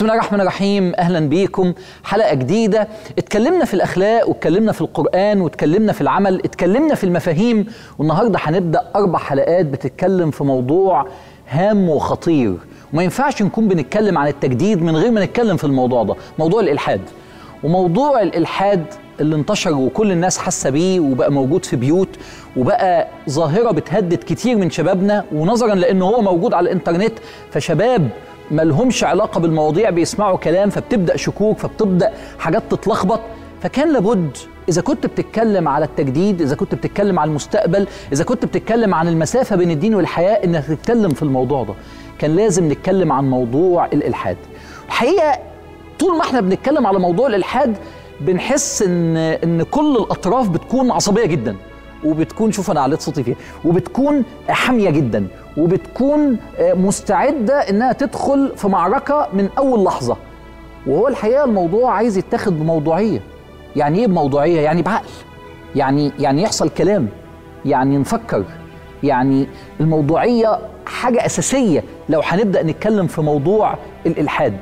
بسم الله الرحمن الرحيم. أهلا بيكم حلقة جديدة. اتكلمنا في الأخلاق واتكلمنا في القرآن واتكلمنا في العمل، اتكلمنا في المفاهيم، والنهاردة هنبدأ 4 حلقات بتتكلم في موضوع هام وخطير، وما ينفعش نكون بنتكلم عن التجديد من غير ما نتكلم في الموضوع ده، موضوع الإلحاد. وموضوع الإلحاد اللي انتشر وكل الناس حاسة بيه وبقى موجود في بيوت وبقى ظاهرة بتهدد كتير من شبابنا، ونظرا لأنه هو موجود على الإنترنت فشباب ما لهمش علاقة بالمواضيع بيسمعوا كلام فبتبدأ شكوك، فبتبدأ حاجات تتلخبط. فكان لابد إذا كنت بتتكلم على التجديد، إذا كنت بتتكلم عن المستقبل، إذا كنت بتتكلم عن المسافة بين الدين والحياة، إنك تتكلم في الموضوع ده. كان لازم نتكلم عن موضوع الإلحاد. الحقيقة طول ما احنا بنتكلم على موضوع الإلحاد بنحس إن كل الأطراف بتكون عصبية جدا، وبتكون، شوف أنا عليت صوتي فيها، وبتكون حامية جدا، وبتكون مستعدة إنها تدخل في معركة من أول لحظة. وهو الحقيقة الموضوع عايز يتاخد بموضوعية. يعني إيه بموضوعية؟ يعني بعقل، يعني يحصل كلام، يعني نفكر. يعني الموضوعية حاجة أساسية لو هنبدأ نتكلم في موضوع الإلحاد.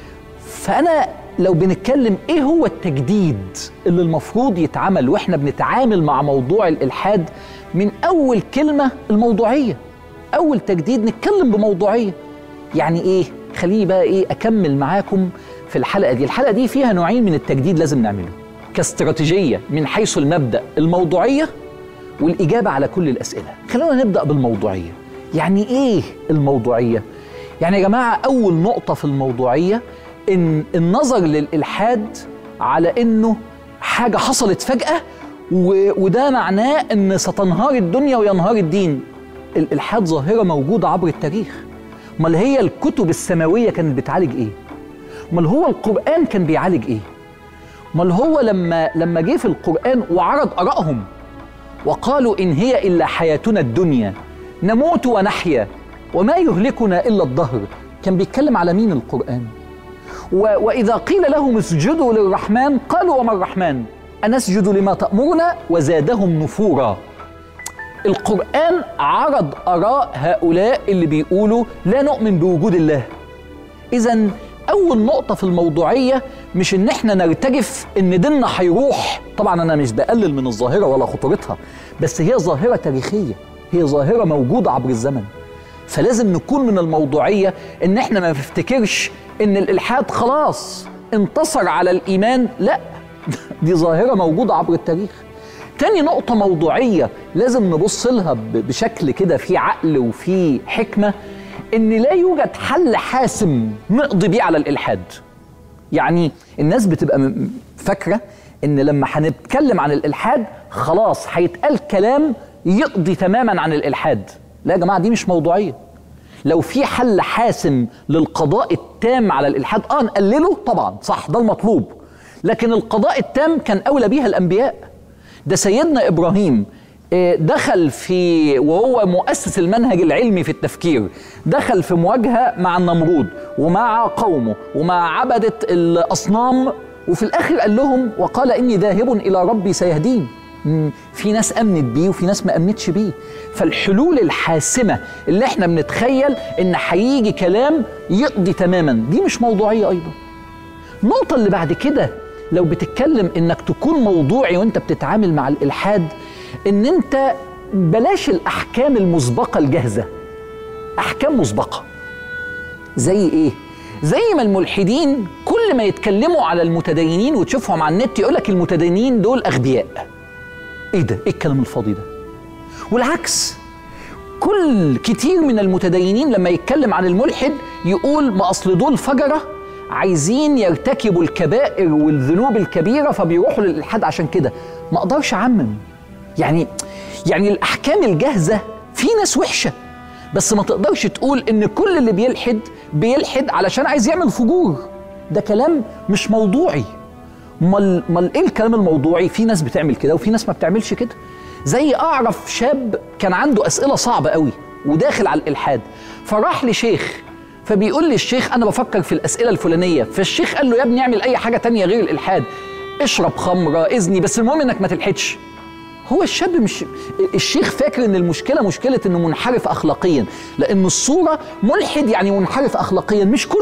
فأنا لو بنتكلم إيه هو التجديد اللي المفروض يتعمل وإحنا بنتعامل مع موضوع الإلحاد، من أول كلمة الموضوعية. أول تجديد نتكلم بموضوعية. يعني إيه؟ خليني بقى إيه أكمل معاكم في الحلقة دي. الحلقة دي فيها نوعين من التجديد لازم نعمله كاستراتيجية من حيث المبدأ، الموضوعية والإجابة على كل الأسئلة. خلونا نبدأ بالموضوعية. يعني إيه الموضوعية؟ يعني يا جماعة أول نقطة في الموضوعية إن النظر للإلحاد على إنه حاجة حصلت فجأة وده معناه إن ستنهار الدنيا وينهار الدين. الإلحاد ظاهرة موجودة عبر التاريخ. امال هي الكتب السماوية كانت بتعالج إيه؟ امال هو القرآن كان بيعالج إيه؟ امال هو لما جه في القرآن وعرض آرائهم وقالوا إن هي إلا حياتنا الدنيا نموت ونحيا وما يهلكنا إلا الدهر، كان بيتكلم على مين القرآن؟ وإذا قيل لهم اسجدوا للرحمن قالوا وما الرحمن أنسجد لما تأمرنا وزادهم نفورا. القرآن عرض آراء هؤلاء اللي بيقولوا لا نؤمن بوجود الله. إذن أول نقطة في الموضوعية مش إن إحنا نرتجف إن ديننا هيروح. طبعا أنا مش بقلل من الظاهرة ولا خطورتها، بس هي ظاهرة تاريخية، هي ظاهرة موجودة عبر الزمن. فلازم نكون من الموضوعية إن إحنا ما نفتكرش إن الإلحاد خلاص انتصر على الإيمان. لا، دي ظاهرة موجودة عبر التاريخ. تاني نقطة موضوعية لازم نبص لها بشكل كده في عقل وفي حكمة، إن لا يوجد حل حاسم نقضي بيه على الإلحاد. يعني الناس بتبقى فاكرة إن لما هنتكلم عن الإلحاد خلاص هيتقال كلام يقضي تماما عن الإلحاد. لا يا جماعة، دي مش موضوعية. لو في حل حاسم للقضاء التام على الإلحاد نقلله طبعا، صح، ده المطلوب، لكن القضاء التام كان أولى بيها الأنبياء. ده سيدنا إبراهيم دخل في، وهو مؤسس المنهج العلمي في التفكير، دخل في مواجهة مع النمرود ومع قومه ومع عبدة الأصنام، وفي الآخر قال لهم وقال إني ذاهب إلى ربي سيهدين. في ناس أمنت بيه وفي ناس ما أمنتش بيه. فالحلول الحاسمة اللي احنا بنتخيل إن هيجي كلام يقضي تماما، دي مش موضوعية أيضا. النقطة اللي بعد كده لو بتتكلم إنك تكون موضوعي وإنت بتتعامل مع الإلحاد، إن أنت بلاش الأحكام المسبقة الجاهزة. أحكام مسبقة زي إيه؟ زي ما الملحدين كل ما يتكلموا على المتدينين وتشوفهم على النت يقولك المتدينين دول أغبياء. إيه ده؟ إيه الكلام الفاضي ده؟ والعكس، كتير من المتدينين لما يتكلم عن الملحد يقول ما أصل دول فجرة عايزين يرتكبوا الكبائر والذنوب الكبيرة فبيروحوا للإلحاد عشان كده. ما أقدرش أعمم. يعني الأحكام الجاهزة في ناس وحشة، بس ما تقدرش تقول إن كل اللي بيلحد علشان عايز يعمل فجور. ده كلام مش موضوعي. مال إيه الكلام الموضوعي؟ في ناس بتعمل كده وفي ناس ما بتعملش كده. زي أعرف شاب كان عنده أسئلة صعبة قوي وداخل على الإلحاد، فراح لشيخ، فبيقول للشيخ أنا بفكر في الأسئلة الفلانية. فالشيخ قال له يا ابني اعمل أي حاجة تانية غير الإلحاد، اشرب خمرة، إذني، بس المهم إنك ما تلحدش. هو الشاب مش، الشيخ فاكر إن المشكلة مشكلة إنه منحرف أخلاقيا، لأن الصورة ملحد يعني منحرف أخلاقيا. مش كله،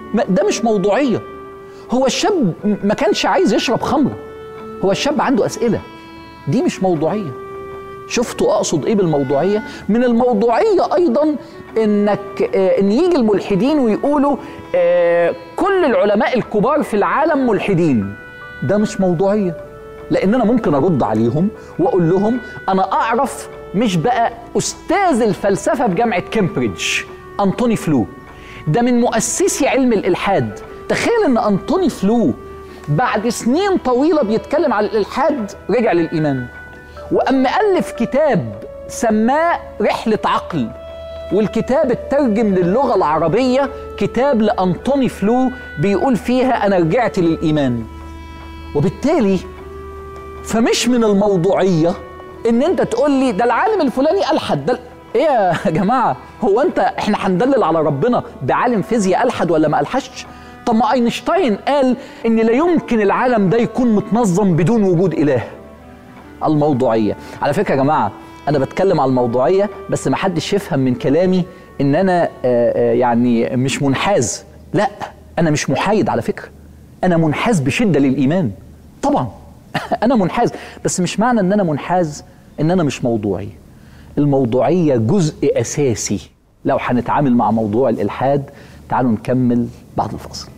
ده مش موضوعية. هو الشاب ما كانش عايز يشرب خمرة، هو الشاب عنده أسئلة، دي مش موضوعية. شفتوا أقصد إيه بالموضوعية؟ من الموضوعية أيضا إن يجي الملحدين ويقولوا كل العلماء الكبار في العالم ملحدين، ده مش موضوعية. لأن أنا ممكن أرد عليهم وأقول لهم أنا أعرف مش بقى أستاذ الفلسفة بجامعة كامبريدج أنتوني فلو، ده من مؤسسي علم الإلحاد. تخيل إن أنتوني فلو بعد سنين طويلة بيتكلم على الإلحاد رجع للإيمان، وأما ألف كتاب سماه رحلة عقل، والكتاب اترجم للغة العربية كتاب لأنتوني فلو بيقول فيها أنا رجعت للإيمان. وبالتالي فمش من الموضوعية إن أنت تقول لي ده العالم الفلاني ألحد. ده إيه يا جماعة؟ هو إحنا هندلل على ربنا بعالم فيزياء ألحد ولا ما ألحدش؟ طب ما أينشتاين قال إن لا يمكن العالم ده يكون متنظم بدون وجود إله. الموضوعية، على فكرة يا جماعة أنا بتكلم على الموضوعية بس ما حدش يفهم من كلامي إن أنا يعني مش منحاز، لا أنا مش محايد على فكرة، أنا منحاز بشدة للإيمان طبعا. أنا منحاز، بس مش معنى إن أنا منحاز إن أنا مش موضوعي. الموضوعية جزء أساسي لو هنتعامل مع موضوع الإلحاد. تعالوا نكمل بعد الفاصل.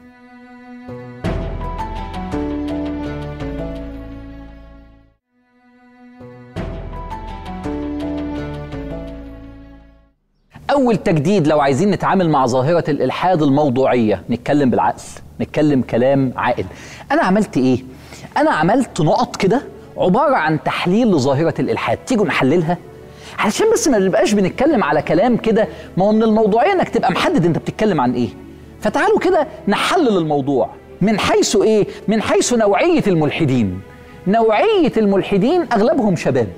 أول تجديد لو عايزين نتعامل مع ظاهرة الإلحاد الموضوعية، نتكلم بالعقل، نتكلم كلام عاقل. أنا عملت إيه؟ أنا عملت نقط كده عبارة عن تحليل لظاهرة الإلحاد، تيجوا نحللها علشان بس ما نبقاش بنتكلم على كلام كده. ما هو من الموضوعية إنك تبقى محدد أنت بتتكلم عن إيه. فتعالوا كده نحلل الموضوع من حيث إيه؟ من حيث نوعية الملحدين. نوعية الملحدين أغلبهم شباب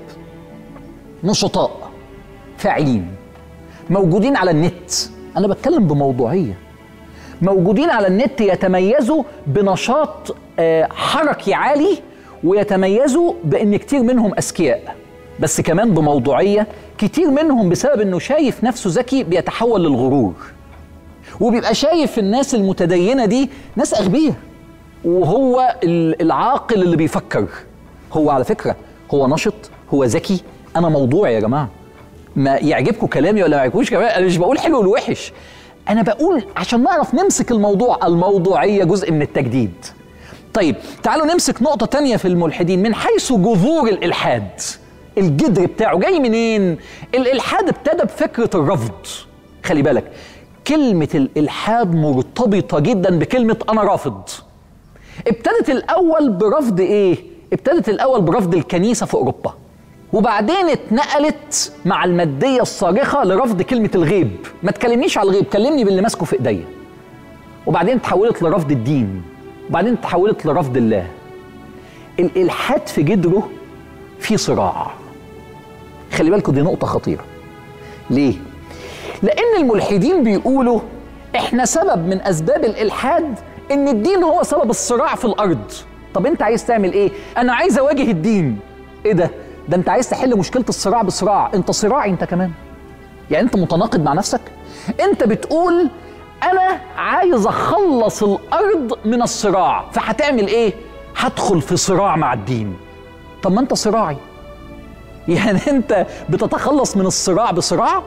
نشطاء فاعلين، موجودين على النت. أنا بتكلم بموضوعية. موجودين على النت يتميزوا بنشاط حركي عالي، ويتميزوا بأن كتير منهم أذكياء، بس كمان بموضوعية. كتير منهم بسبب أنه شايف نفسه ذكي بيتحول للغرور، وبيبقى شايف الناس المتدينة دي ناس أغبياء، وهو العاقل اللي بيفكر. هو على فكرة هو نشط، هو ذكي. أنا موضوعي يا جماعة، ما يعجبكم كلامي ولا ما يعجبكوش كلامي، أنا مش بقول حلو والوحش، أنا بقول عشان نعرف نمسك الموضوع. الموضوعية جزء من التجديد. طيب تعالوا نمسك نقطة تانية في الملحدين من حيث جذور الإلحاد. الجذر بتاعه جاي منين؟ الإلحاد ابتدى بفكرة الرفض. خلي بالك كلمة الإلحاد مرتبطة جدا بكلمة أنا رافض. ابتدت الأول برفض إيه؟ ابتدت الأول برفض الكنيسة في أوروبا، وبعدين اتنقلت مع المادية الصارخة لرفض كلمة الغيب. ما تكلمنيش على الغيب، كلمني باللي ماسكه في ايديا. وبعدين تحولت لرفض الدين، وبعدين تحولت لرفض الله. الإلحاد في جذره في صراع. خلي بالكم دي نقطة خطيرة. ليه؟ لأن الملحدين بيقولوا احنا سبب من أسباب الإلحاد إن الدين هو سبب الصراع في الأرض. طب أنت عايز تعمل إيه؟ أنا عايز أواجه الدين. إيه ده؟ ده أنت عايز تحل مشكلة الصراع بصراع. أنت صراعي أنت كمان. يعني أنت متناقض مع نفسك. أنت بتقول أنا عايز أخلص الأرض من الصراع، فهتعمل إيه؟ هدخل في صراع مع الدين. طب ما أنت صراعي. يعني أنت بتتخلص من الصراع بصراع؟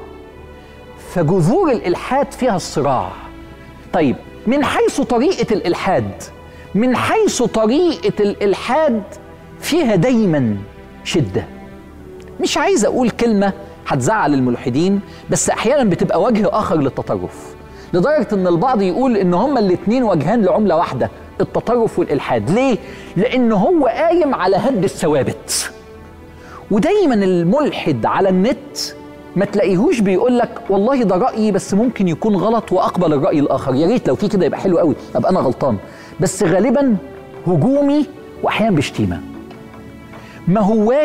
فجذور الإلحاد فيها الصراع. طيب من حيث طريقة الإلحاد، من حيث طريقة الإلحاد فيها دايما شدة. مش عايز أقول كلمة هتزعل الملحدين، بس أحيانا بتبقى وجه آخر للتطرف، لدرجة إن البعض يقول إن هما الاتنين وجهان لعملة واحدة، التطرف والإلحاد. ليه؟ لأن هو قايم على هد الثوابت. ودايما الملحد على النت ما تلاقيهوش بيقول لك والله ده رأيي بس ممكن يكون غلط وأقبل الرأي الآخر. يا ريت لو في كده يبقى حلو قوي، أبقى أنا غلطان. بس غالبا هجومي وأحيانا بشتيمة. ما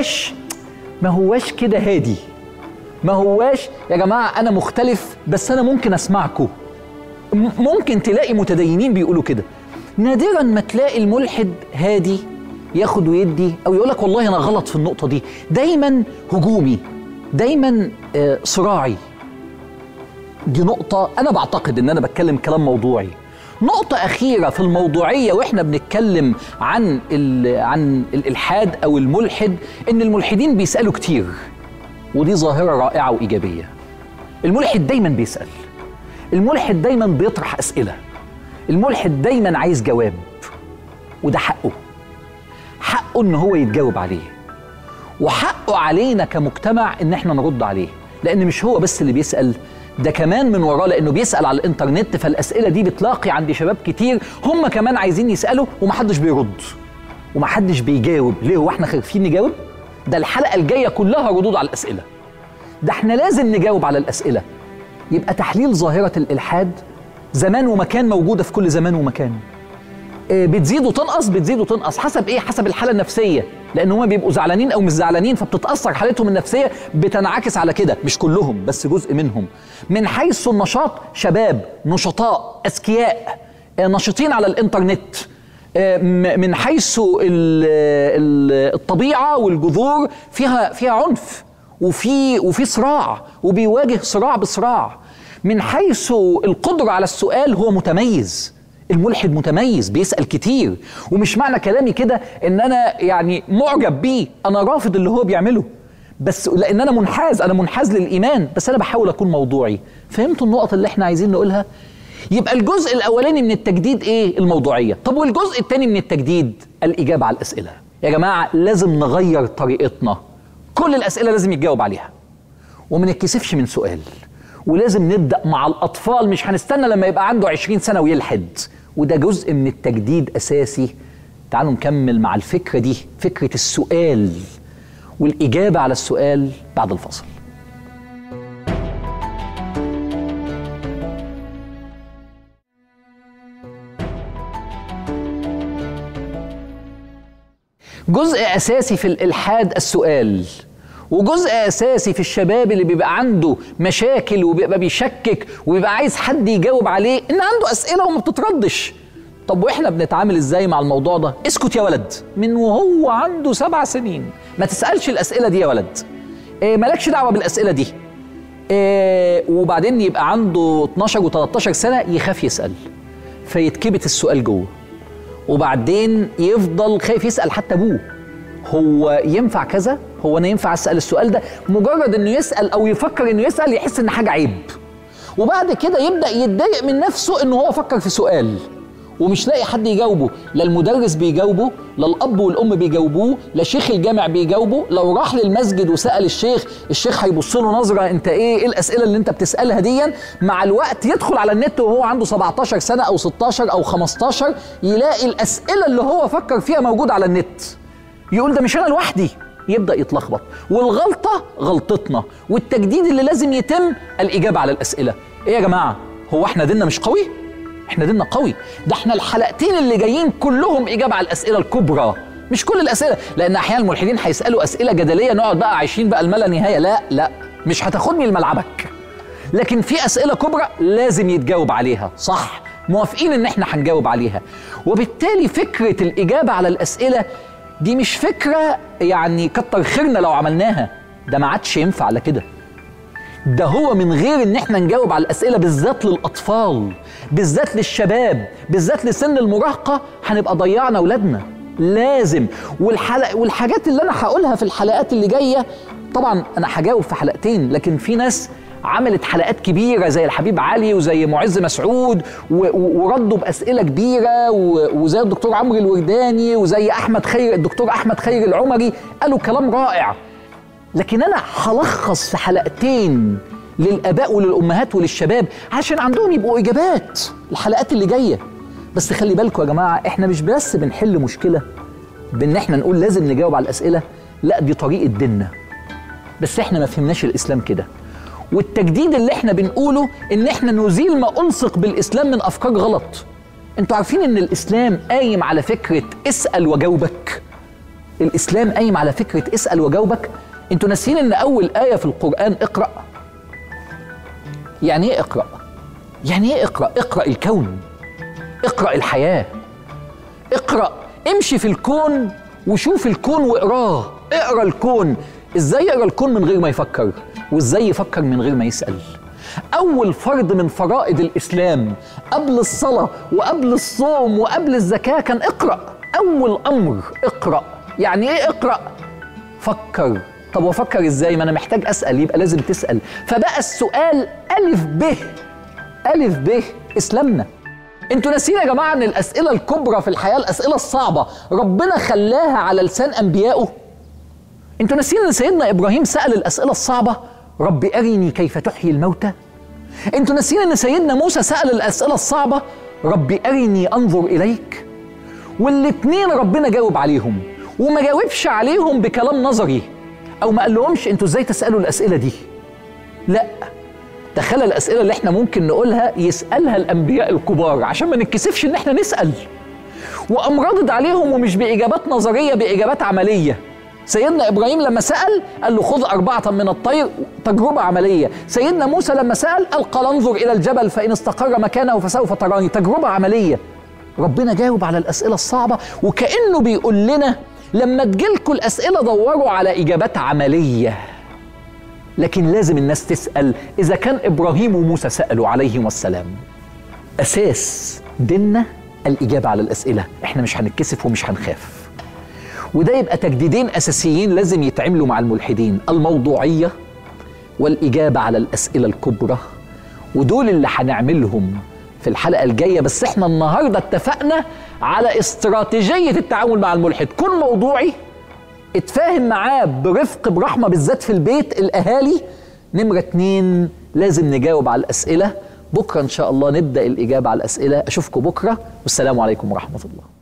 هواش كده هادي. ما هواش يا جماعة أنا مختلف بس أنا ممكن أسمعكم. ممكن تلاقي متدينين بيقولوا كده. نادرا ما تلاقي الملحد هادي ياخد ويدي أو يقولك والله أنا غلط في النقطة دي. دايما هجومي، دايما صراعي. دي نقطة أنا بعتقد إن أنا بتكلم كلام موضوعي. نقطة أخيرة في الموضوعية وإحنا بنتكلم عن الإلحاد أو الملحد، إن الملحدين بيسألوا كتير، ودي ظاهرة رائعة وإيجابية. الملحد دايما بيسأل، الملحد دايما بيطرح أسئلة، الملحد دايما عايز جواب، وده حقه إن هو يتجاوب عليه، وحقه علينا كمجتمع إن إحنا نرد عليه، لأن مش هو بس اللي بيسأل، ده كمان من وراه، لأنه بيسأل على الإنترنت، فالأسئلة دي بتلاقي عند شباب كتير هم كمان عايزين يسألوا ومحدش بيرد ومحدش بيجاوب. ليه؟ هو احنا خايفين نجاوب؟ ده الحلقة الجاية كلها ردود على الأسئلة، ده احنا لازم نجاوب على الأسئلة. يبقى تحليل ظاهرة الإلحاد زمان ومكان، موجودة في كل زمان ومكان، بتزيد وتنقص، بتزيد وتنقص حسب ايه؟ حسب الحالة النفسية، لأن هما بيبقوا زعلانين أو مش زعلانين، فبتتأثر حالتهم النفسية، بتنعكس على كده. مش كلهم بس جزء منهم. من حيث النشاط، شباب نشطاء أذكياء نشطين على الإنترنت. من حيث الطبيعة والجذور فيها عنف وفي صراع، وبيواجه صراع بصراع. من حيث القدرة على السؤال هو متميز، الملحد متميز، بيسأل كتير. ومش معنى كلامي كده ان انا يعني معجب بيه، انا رافض اللي هو بيعمله، بس لان انا منحاز للايمان، بس انا بحاول اكون موضوعي. فهمتوا النقط اللي احنا عايزين نقولها؟ يبقى الجزء الاولاني من التجديد ايه؟ الموضوعية. طب والجزء الثاني من التجديد؟ الاجابة على الاسئلة. يا جماعة لازم نغير طريقتنا، كل الاسئلة لازم يتجاوب عليها، وما نتكسفش من سؤال، ولازم نبدأ مع الأطفال، مش هنستنى لما يبقى عنده 20 سنة ويلحد، وده جزء من التجديد أساسي. تعالوا نكمل مع الفكرة دي، فكرة السؤال والإجابة على السؤال بعد الفصل. جزء أساسي في الإلحاد السؤال، وجزء أساسي في الشباب اللي بيبقى عنده مشاكل وبيبقى بيشكك وبيبقى عايز حد يجاوب عليه، إن عنده أسئلة وما بتتردش. طب وإحنا بنتعامل إزاي مع الموضوع ده؟ اسكت يا ولد من وهو عنده 7 سنين، ما تسألش الأسئلة دي يا ولد، مالكش دعوة بالأسئلة دي. وبعدين يبقى عنده 12 و13 سنة يخاف يسأل، فيتكبت السؤال جوه، وبعدين يفضل خايف يسأل حتى أبوه، هو ينفع كذا؟ هو أنا ينفع أسأل السؤال ده؟ مجرد إنه يسأل أو يفكر إنه يسأل يحس إن حاجة عيب، وبعد كده يبدأ يتضايق من نفسه إنه هو فكر في سؤال ومش لاقي حد يجاوبه، لا المدرس بيجاوبه، لا الأب والأم بيجاوبوه، لا شيخ الجامع بيجاوبه. لو راح للمسجد وسأل الشيخ هيبص له نظرة، أنت إيه الأسئلة اللي أنت بتسألها دي؟ مع الوقت يدخل على النت وهو عنده 17 سنة أو 16 أو 15 يلاقي الأسئلة اللي هو فكر فيها موجودة على النت، يقول ده مش أنا لوحدي، يبدأ يتلخبط. والغلطة غلطتنا، والتجديد اللي لازم يتم الإجابة على الأسئلة. إيه يا جماعة؟ هو إحنا ديننا مش قوي؟ إحنا ديننا قوي، ده إحنا الحلقتين اللي جايين كلهم إجابة على الأسئلة الكبرى، مش كل الأسئلة، لأن أحيانا الملحدين هيسألوا أسئلة جدلية نقعد بقى عايشين بقى الما لا نهاية. لا مش هتاخدني لملعبك، لكن في أسئلة كبرى لازم يتجاوب عليها، صح؟ موافقين إن إحنا هنجاوب عليها. وبالتالي فكرة الإجابة على الأسئلة دي مش فكرة يعني كتر خيرنا لو عملناها، ده ما عادش ينفع على كده. ده هو من غير ان احنا نجاوب على الأسئلة بالذات للأطفال، بالذات للشباب، بالذات لسن المراهقة، هنبقى ضيعنا أولادنا. لازم. والحاجات اللي أنا هقولها في الحلقات اللي جاية، طبعا أنا هجاوب في حلقتين، لكن في ناس عملت حلقات كبيرة زي الحبيب علي وزي معز مسعود وردوا بأسئلة كبيرة، وزي الدكتور عمرو الورداني وزي الدكتور أحمد خير العمري، قالوا كلام رائع. لكن أنا هلخص في حلقتين للآباء وللأمهات وللشباب عشان عندهم يبقوا إجابات الحلقات اللي جاية. بس خلي بالكم يا جماعة، إحنا مش بس بنحل مشكلة بإن إحنا نقول لازم نجاوب على الأسئلة، لا دي طريقة ديننا، بس إحنا ما فهمناش الإسلام كده. والتجديد اللي إحنا بنقوله إن إحنا نزيل ما ألصق بالإسلام من أفكار غلط. أنتوا عارفين إن الإسلام قايم على فكرة اسأل وجاوبك. الإسلام قايم على فكرة اسأل وجاوبك. أنتوا ناسين إن أول آية في القرآن اقرأ. يعني إيه اقرأ؟ يعني إيه اقرأ؟ اقرأ الكون، اقرأ الحياة، اقرأ، امشي في الكون وشوف الكون واقراه. اقرأ الكون. إزاي يقرأ الكون من غير ما يفكر؟ وإزاي يفكر من غير ما يسأل؟ أول فرض من فرائض الإسلام قبل الصلاة وقبل الصوم وقبل الزكاة كان اقرأ. أول أمر اقرأ. يعني إيه اقرأ؟ فكر. طب وفكر إزاي؟ ما أنا محتاج أسأل، يبقى لازم تسأل. فبقى السؤال ألف ب. ألف ب إسلامنا. انتوا ناسين يا جماعة ان الأسئلة الكبرى في الحياة، الأسئلة الصعبة، ربنا خلاها على لسان أنبيائه. انتوا ناسين ان سيدنا إبراهيم سأل الأسئلة الصعبة، رب أرني كيف تحيي الموتى. انتوا ناسين ان سيدنا موسى سأل الأسئلة الصعبة، رب أرني أنظر إليك. والاتنين ربنا جاوب عليهم، وما جاوبش عليهم بكلام نظري أو ما قال لهمش انتوا ازاي تسألوا الأسئلة دي. لا، تخيل الأسئلة اللي احنا ممكن نقولها يسألها الأنبياء الكبار عشان ما نتكسفش ان احنا نسأل. وقام ردد عليهم، ومش بإجابات نظرية، بإجابات عملية. سيدنا إبراهيم لما سأل قال له خذ 4 من الطير، تجربة عملية. سيدنا موسى لما سأل قال انظر إلى الجبل فإن استقر مكانه فسوف تراني، تجربة عملية. ربنا جاوب على الأسئلة الصعبة، وكأنه بيقول لنا لما تجيلكوا الأسئلة دوروا على إجابات عملية. لكن لازم الناس تسأل. إذا كان إبراهيم وموسى سألوا عليهم السلام. أساس ديننا الإجابة على الأسئلة، إحنا مش هنتكسف ومش هنخاف. وده يبقى تجديدين أساسيين لازم يتعملوا مع الملحدين: الموضوعية والإجابة على الأسئلة الكبرى. ودول اللي هنعملهم في الحلقة الجاية. بس إحنا النهاردة اتفقنا على استراتيجية التعامل مع الملحد. كن موضوعي، اتفاهم معاه برفق برحمة، بالذات في البيت الأهالي. نمرة 2 لازم نجاوب على الأسئلة. بكرة إن شاء الله نبدأ الإجابة على الأسئلة. أشوفكم بكرة، والسلام عليكم ورحمة الله.